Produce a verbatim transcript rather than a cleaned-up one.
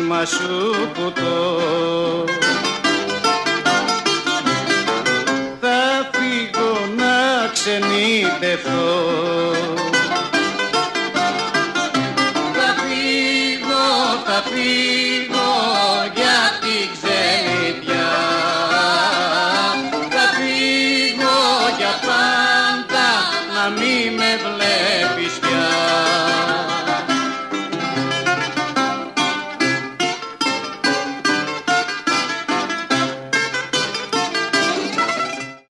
αίμα σου πουτώ. Θα φύγω να ξενιτευτώ, θα φύγω, θα φύγω για την ξενιτιά, θα φύγω για πάντα να μη με